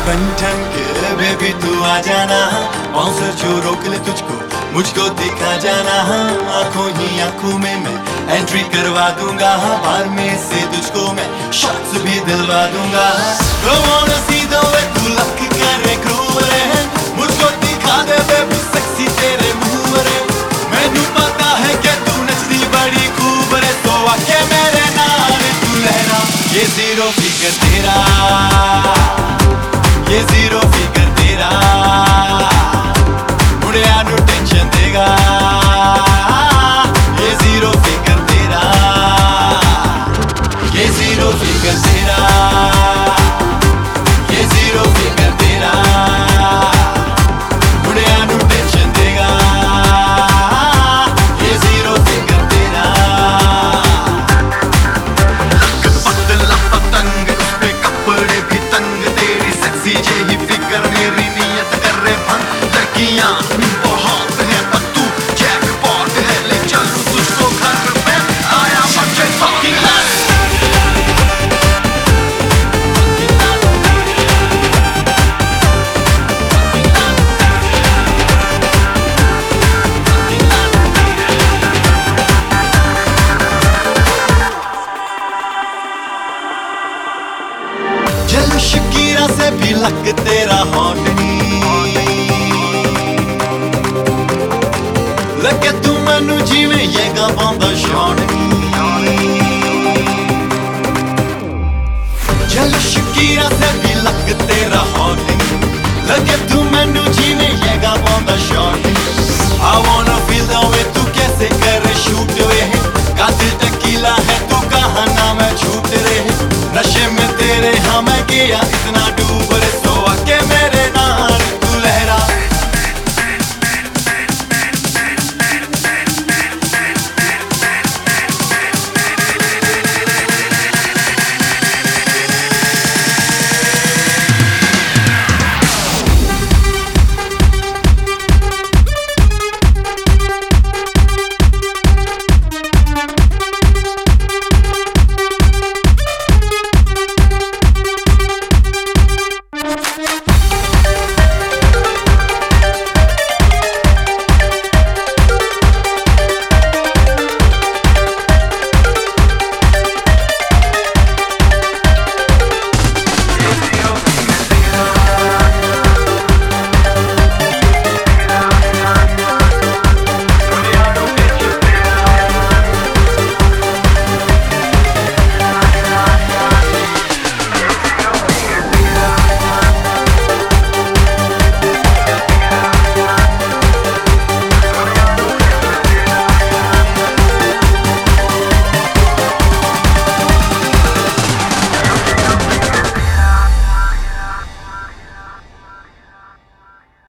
बन ठन के बेबी तू आ जाना, बाउंसर जो रोक ले तुझको मुझको दिखा जाना। आंखों ही आंखों में मैं एंट्री करवा दूंगा, बार में से तुझको मैं शॉट्स भी दिलवा दूंगा। Come on see the way तू लक करे groove रे, मुझको दिखा दे बेबी सेक्सी तेरे मूव रे। मैनू पता है कि तू नचदी बड़ी खूब रे, तो आके मेरे नाल तू लहरा। ये जीरो फिगर तेरा, ये जीरो फिगर तेरा, मुड़िया नू टेंशन देगा। ये जीरो फिगर तेरा, ये जीरो फिगर तेरा, ये जीरो फिगर तेरा, मुड़िया नू टेंशन देगा। ये जीरो फिगर तेरा, पतला पतंग उसपे कपड़े भी तंग, तेरी सेक्सी जेही फिगर मेरी नियत कर रे भंग। लड़कियां बहुत है पर तू जैकपॉट है, ले चलूं तुझको घर पे, आया मुझे fucking lust। चल शकीरा से भी लक तेरा हॉट नहीं लगे, तू मैनू जिवें ये गावांदा शॉट नहीं। चल शकीरा से भी लक तेरा हॉट नहीं लगे, तू मैनू जिवें ये गावांदा शॉट नहीं। I wanna feel the way तू कैसे करे शूट वे, कातिल टकीला है तू कहाँ ना मैं छूट रहे। नशे में तेरे हाँ मैं गया इतना डूब